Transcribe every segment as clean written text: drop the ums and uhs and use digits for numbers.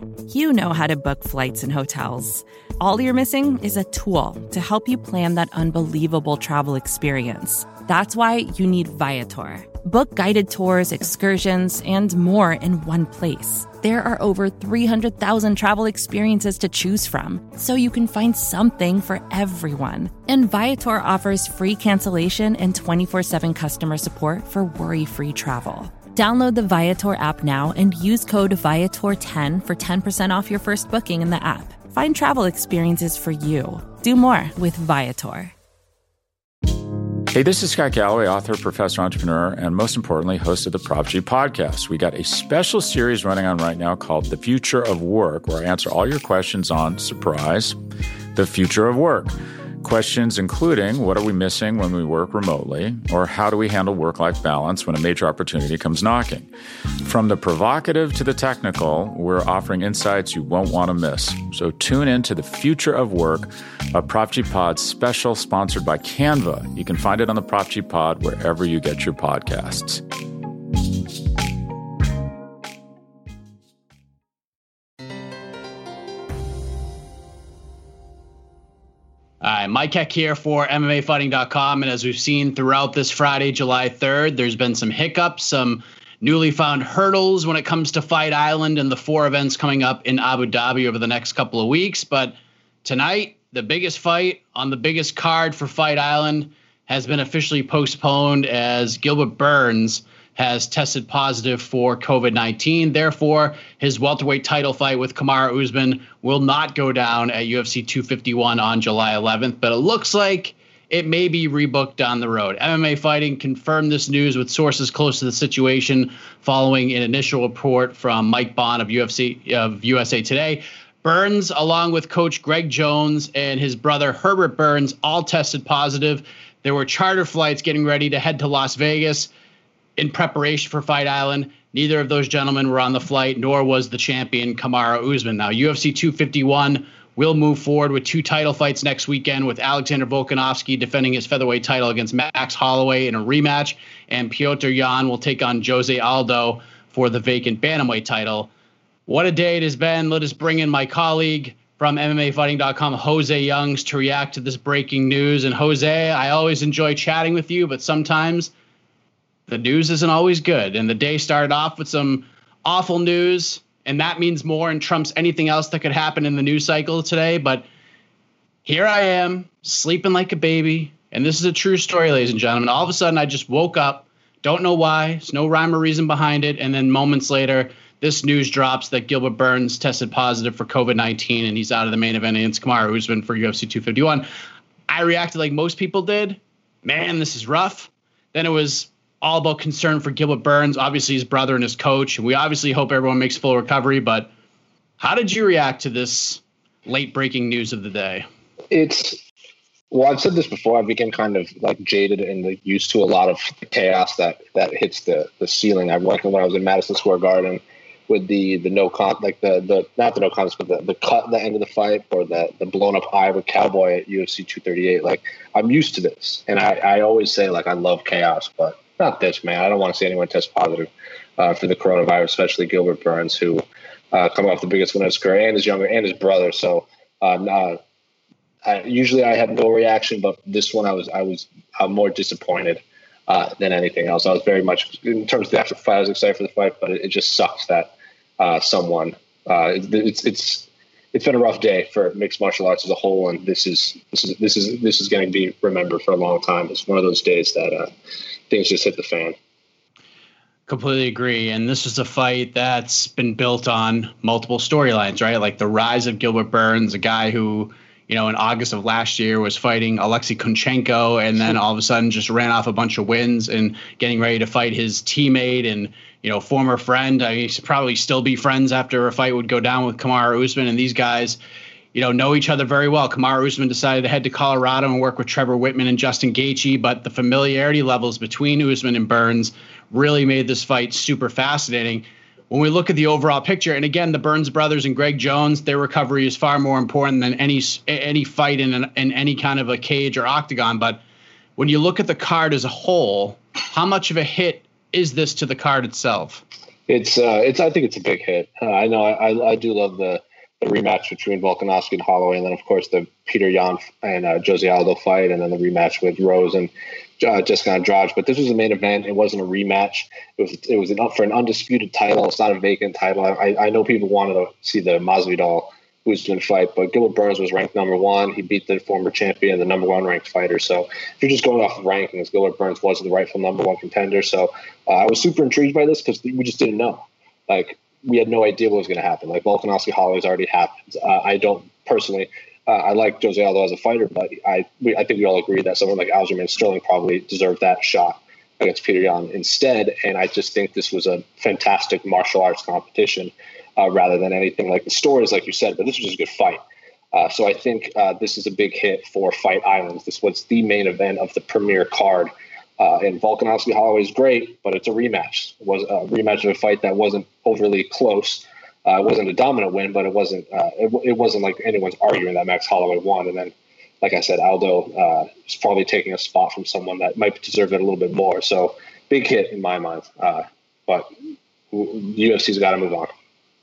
You know how to book flights and hotels. All you're missing is a tool to help you plan that unbelievable travel experience. That's why you need Viator. Book guided tours, excursions, and more in one place. There are over 300,000 travel experiences to choose from, so you can find something for everyone. And Viator offers free cancellation and 24/7 customer support for worry-free travel. Download the Viator app now and use code Viator10 for 10% off your first booking in the app. Find travel experiences for you. Do more with Viator. Hey, this is Scott Galloway, author, professor, entrepreneur, and most importantly, host of the Prop G podcast. We got a special series running on right now called The Future of Work, where I answer all your questions on, surprise, the future of work. Questions including, what are we missing when we work remotely? Or how do we handle work-life balance when a major opportunity comes knocking? From the provocative to the technical, we're offering insights you won't want to miss. So tune in to The Future of Work, a Prop G Pod special sponsored by Canva. You can find it on the Prop G Pod wherever you get your podcasts. Mike Heck here for MMAfighting.com. And as we've seen throughout this Friday, July 3rd, there's been some hiccups, some newly found hurdles when it comes to Fight Island and the 4 events coming up in Abu Dhabi over the next couple of weeks. But tonight, the biggest fight on the biggest card for Fight Island has been officially postponed as Gilbert Burns has tested positive for COVID-19. Therefore, his welterweight title fight with Kamaru Usman will not go down at UFC 251 on July 11th, but it looks like it may be rebooked down the road. MMA Fighting confirmed this news with sources close to the situation following an initial report from Mike Bond of USA Today. Burns, along with coach Greg Jones and his brother Herbert Burns, all tested positive. There were charter flights getting ready to head to Las Vegas in preparation for Fight Island. Neither of those gentlemen were on the flight, nor was the champion Kamaru Usman. Now, UFC 251 will move forward with 2 title fights next weekend, with Alexander Volkanovski defending his featherweight title against Max Holloway in a rematch, and Petr Yan will take on Jose Aldo for the vacant bantamweight title. What a day it has been. Let us bring in my colleague from MMAfighting.com, Jose Youngs, to react to this breaking news. And Jose, I always enjoy chatting with you, but sometimes the news isn't always good. And the day started off with some awful news, and that means more and trumps anything else that could happen in the news cycle today. But here I am, sleeping like a baby, and this is a true story, ladies and gentlemen. All of a sudden, I just woke up, don't know why, there's no rhyme or reason behind it, and then moments later, this news drops that Gilbert Burns tested positive for COVID-19, and he's out of the main event against Kamaru Usman for UFC 251. I reacted like most people did. Man, this is rough. Then it was all about concern for Gilbert Burns, obviously his brother and his coach. And we obviously hope everyone makes full recovery. But how did you react to this late breaking news of the day? Well, I've said this before. I became kind of like jaded and like used to a lot of chaos that hits the ceiling. I like when I was in Madison Square Garden with the no con, like the not the no contest, but the cut at the end of the fight, or the blown up eye with Cowboy at UFC 238. Like, I'm used to this, and I always say, like, I love chaos, but not this, man. I don't want to see anyone test positive for the coronavirus, especially Gilbert Burns, who coming off the biggest win of his career, and his younger and his brother. So usually I have no reaction, but this one I'm more disappointed than anything else. I was very much, in terms of the actual fight, I was excited for the fight, but it just sucks that someone it's been a rough day for mixed martial arts as a whole, and this is going to be remembered for a long time. It's one of those days that things just hit the fan. Completely agree. And this is a fight that's been built on multiple storylines, right? Like the rise of Gilbert Burns, a guy who, in August of last year was fighting Alexei Kunchenko, and then all of a sudden just ran off a bunch of wins and getting ready to fight his teammate and, former friend. He should probably still be friends after a fight would go down with Kamaru Usman. And these guys, know each other very well. Kamaru Usman decided to head to Colorado and work with Trevor Whitman and Justin Gaethje, but the familiarity levels between Usman and Burns really made this fight super fascinating. When we look at the overall picture, and again, the Burns brothers and Greg Jones, their recovery is far more important than any fight in any kind of a cage or octagon. But when you look at the card as a whole, how much of a hit is this to the card itself? I think it's a big hit. I know I do love the rematch between Volkanovski and Holloway, and then of course the Peter Yan and Jose Aldo fight, and then the rematch with Rose and Jessica Andrade. But this was a main event. It wasn't a rematch. It was for an undisputed title. It's not a vacant title. I know people wanted to see the Masvidal Usman fight, but Gilbert Burns was ranked number one. He beat the former champion, the number one ranked fighter. So if you're just going off of rankings, Gilbert Burns was the rightful number one contender. So I was super intrigued by this because we just didn't know. Like, we had no idea what was going to happen. Like, Volkanovski Holloway's already happened. I don't personally. I like Jose Aldo as a fighter, but I think we all agree that someone like Aljamain Sterling probably deserved that shot against Peter Yan instead. And I just think this was a fantastic martial arts competition rather than anything like the stories, like you said. But this was just a good fight. So I think this is a big hit for Fight Islands. This was the main event of the premier card. And Volkanovski Holloway is great, but it's a rematch. It was a rematch of a fight that wasn't overly close. It wasn't a dominant win, but it wasn't like anyone's arguing that Max Holloway won. And then, like I said, Aldo is probably taking a spot from someone that might deserve it a little bit more. So big hit in my mind. But UFC's got to move on.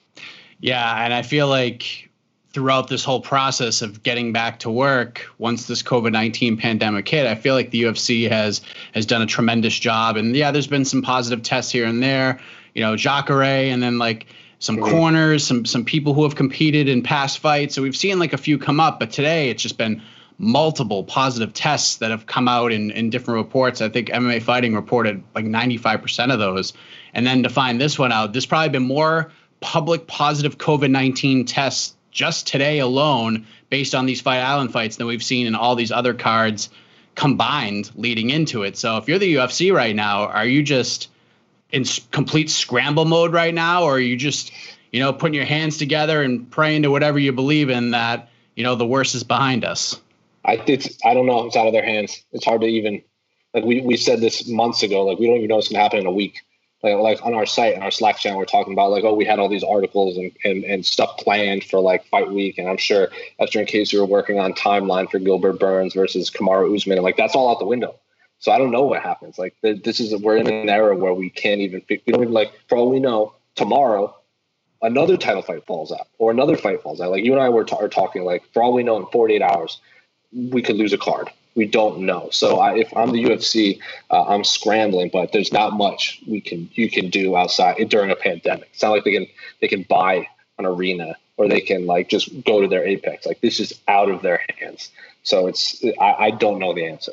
Yeah, and I feel like throughout this whole process of getting back to work, once this COVID-19 pandemic hit, I feel like the UFC has done a tremendous job. And yeah, there's been some positive tests here and there, Jacare, and then like some corners, some people who have competed in past fights. So we've seen like a few come up, but today it's just been multiple positive tests that have come out in different reports. I think MMA Fighting reported like 95% of those. And then to find this one out, there's probably been more public positive COVID-19 tests just today alone based on these Fight Island fights than we've seen in all these other cards combined leading into it. So if you're the UFC right now, are you just in complete scramble mode right now, or are you just, putting your hands together and praying to whatever you believe in that, the worst is behind us? I don't know. It's out of their hands. It's hard to even, like we said this months ago, like we don't even know what's going to happen in a week. Like on our site and our Slack channel, we're talking about like, oh, we had all these articles and stuff planned for like fight week. And I'm sure Esther and Casey were working on timeline for Gilbert Burns versus Kamaru Usman. And like, that's all out the window. So I don't know what happens. Like we're in an era where we don't even like, for all we know, tomorrow, another title fight falls out or another fight falls out. Like you and I are talking, like for all we know in 48 hours, we could lose a card. We don't know. So if I'm the UFC, I'm scrambling, but there's not much you can do outside during a pandemic. It's not like they can buy an arena or they can like just go to their apex. Like this is out of their hands. So I don't know the answer.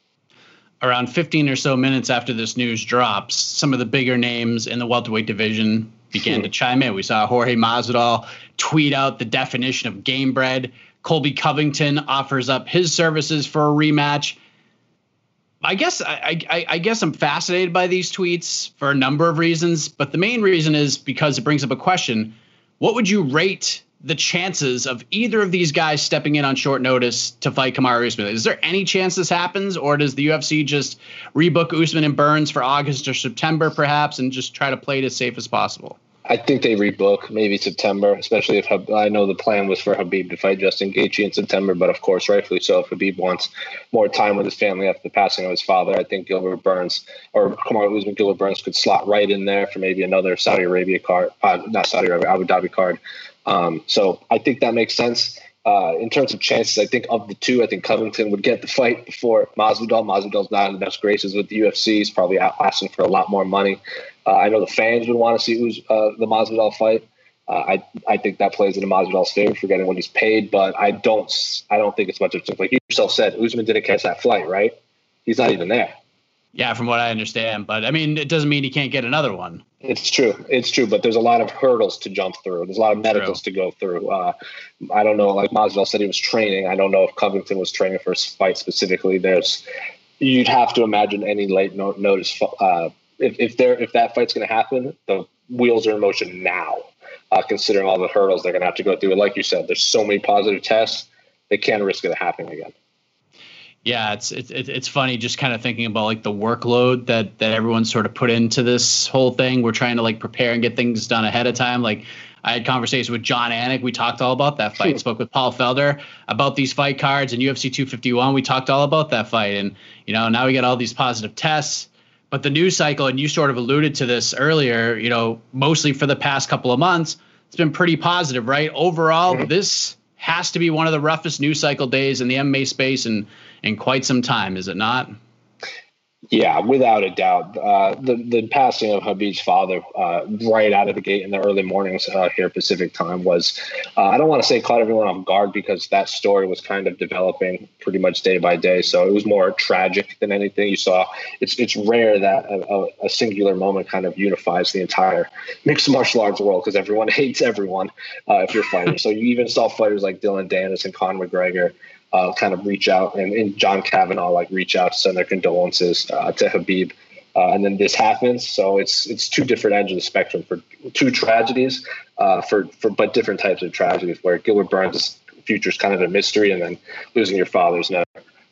Around 15 or so minutes after this news drops, some of the bigger names in the welterweight division began to chime in. We saw Jorge Masvidal tweet out the definition of game bread. Colby Covington offers up his services for a rematch. I guess I'm fascinated by these tweets for a number of reasons, but the main reason is because it brings up a question. What would you rate the chances of either of these guys stepping in on short notice to fight Kamaru Usman? Is there any chance this happens, or does the UFC just rebook Usman and Burns for August or September perhaps and just try to play it as safe as possible? I think they rebook maybe September, especially if I know the plan was for Khabib to fight Justin Gaethje in September, but of course, rightfully so. If Khabib wants more time with his family after the passing of his father, I think Gilbert Burns or Kamaru Usman, Gilbert Burns could slot right in there for maybe another Saudi Arabia card, not Saudi Arabia, Abu Dhabi card. So I think that makes sense. In terms of chances, I think of the two, I think Covington would get the fight before Masvidal. Masvidal's not in the best graces with the UFC. He's probably asking for a lot more money. I know the fans would want to see the Masvidal fight. I think that plays into Masvidal's favor for getting what he's paid, but I don't think it's much of like you yourself said. Usman didn't catch that flight, right? He's not even there. Yeah, from what I understand, but I mean, it doesn't mean he can't get another one. It's true, but there's a lot of hurdles to jump through. There's a lot of medicals to go through. I don't know. Like Masvidal said, he was training. I don't know if Covington was training for his fight specifically. You'd have to imagine any late notice. If that fight's going to happen, the wheels are in motion now. Considering all the hurdles they're going to have to go through, and like you said, there's so many positive tests, they can't risk it happening again. Yeah, it's funny just kind of thinking about like the workload that everyone's sort of put into this whole thing. We're trying to like prepare and get things done ahead of time. Like I had conversations with John Anik. We talked all about that fight. Spoke with Paul Felder about these fight cards and UFC 251. We talked all about that fight. And, now we got all these positive tests. But the news cycle, and you sort of alluded to this earlier, mostly for the past couple of months, it's been pretty positive, right? Overall, This has to be one of the roughest news cycle days in the MMA space in quite some time, is it not? Yeah, without a doubt. The passing of Khabib's father right out of the gate in the early mornings here Pacific time was, I don't want to say caught everyone off guard, because that story was kind of developing pretty much day by day. So it was more tragic than anything. You saw it's rare that a singular moment kind of unifies the entire mixed martial arts world, because everyone hates everyone if you're fighting. So you even saw fighters like Dylan Dennis and Conor McGregor kind of reach out, and John Kavanaugh reach out to send their condolences to Khabib, and then this happens. So it's two different ends of the spectrum for two tragedies, but different types of tragedies. Where Gilbert Burns' future is kind of a mystery, and then losing your father's never.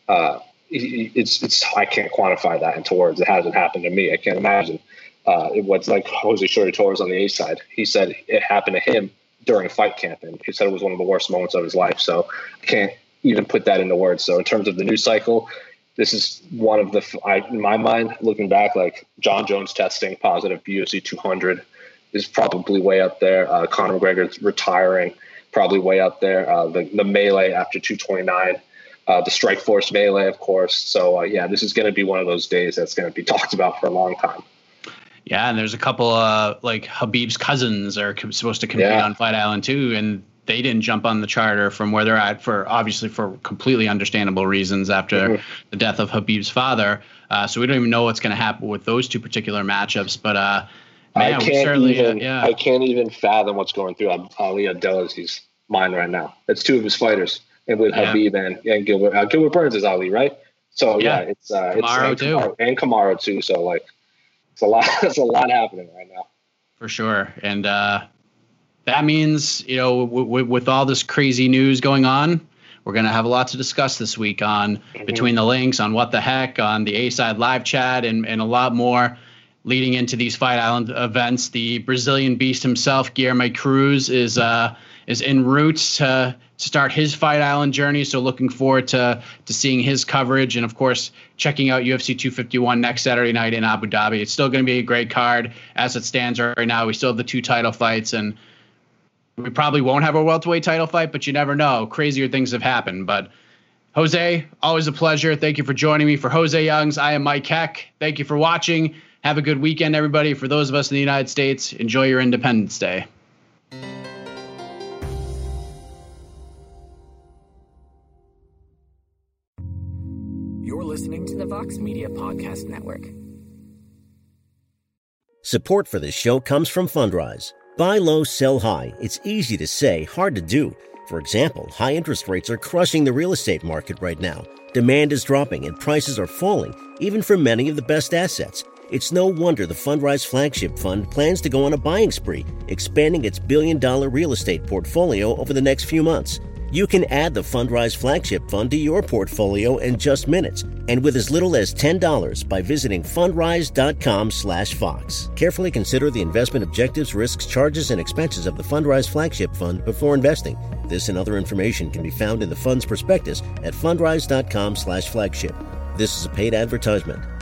It's I can't quantify that into words. It hasn't happened to me. I can't imagine. What's like Jose Shorty Torres on the A side. He said it happened to him during fight camp, and he said it was one of the worst moments of his life. So I can't even put that into words. So in terms of the news cycle, this is one of in my mind, looking back, like John Jones testing positive for UFC 200 is probably way up there. Conor McGregor retiring, probably way up there. The melee after 229, the Strikeforce melee, of course. So this is going to be one of those days that's going to be talked about for a long time. Yeah, and there's a couple like Khabib's cousins are supposed to compete on Fight Island too, and they didn't jump on the charter from where they're at for completely understandable reasons after the death of Khabib's father. So we don't even know what's going to happen with those two particular matchups. But I can't even fathom what's going through Ali Abdelaziz's mind right now. It's two of his fighters, and with Khabib and Gilbert. Gilbert Burns is Ali, right? So it's Kamaru too, and Kamaru too. So it's a lot. It's a lot happening right now. For sure, and. That means, with all this crazy news going on, we're going to have a lot to discuss this week on Between the Links, on What the Heck, on the A-Side live chat, and a lot more leading into these Fight Island events. The Brazilian beast himself, Guilherme Cruz, is en route to start his Fight Island journey. So looking forward to seeing his coverage, and of course checking out UFC 251 next Saturday night in Abu Dhabi. It's still going to be a great card as it stands right now. We still have the two title fights, and we probably won't have a welterweight title fight, but you never know. Crazier things have happened. But Jose, always a pleasure. Thank you for joining me. For Jose Youngs, I am Mike Heck. Thank you for watching. Have a good weekend, everybody. For those of us in the United States, enjoy your Independence Day. You're listening to the Vox Media Podcast Network. Support for this show comes from Fundrise. Buy low, sell high. It's easy to say, hard to do. For example, high interest rates are crushing the real estate market right now. Demand is dropping and prices are falling, even for many of the best assets. It's no wonder the Fundrise Flagship Fund plans to go on a buying spree, expanding its billion-dollar real estate portfolio over the next few months. You can add the Fundrise Flagship Fund to your portfolio in just minutes, and with as little as $10 by visiting fundrise.com/Fox. Carefully consider the investment objectives, risks, charges, and expenses of the Fundrise Flagship Fund before investing. This and other information can be found in the fund's prospectus at fundrise.com/flagship. This is a paid advertisement.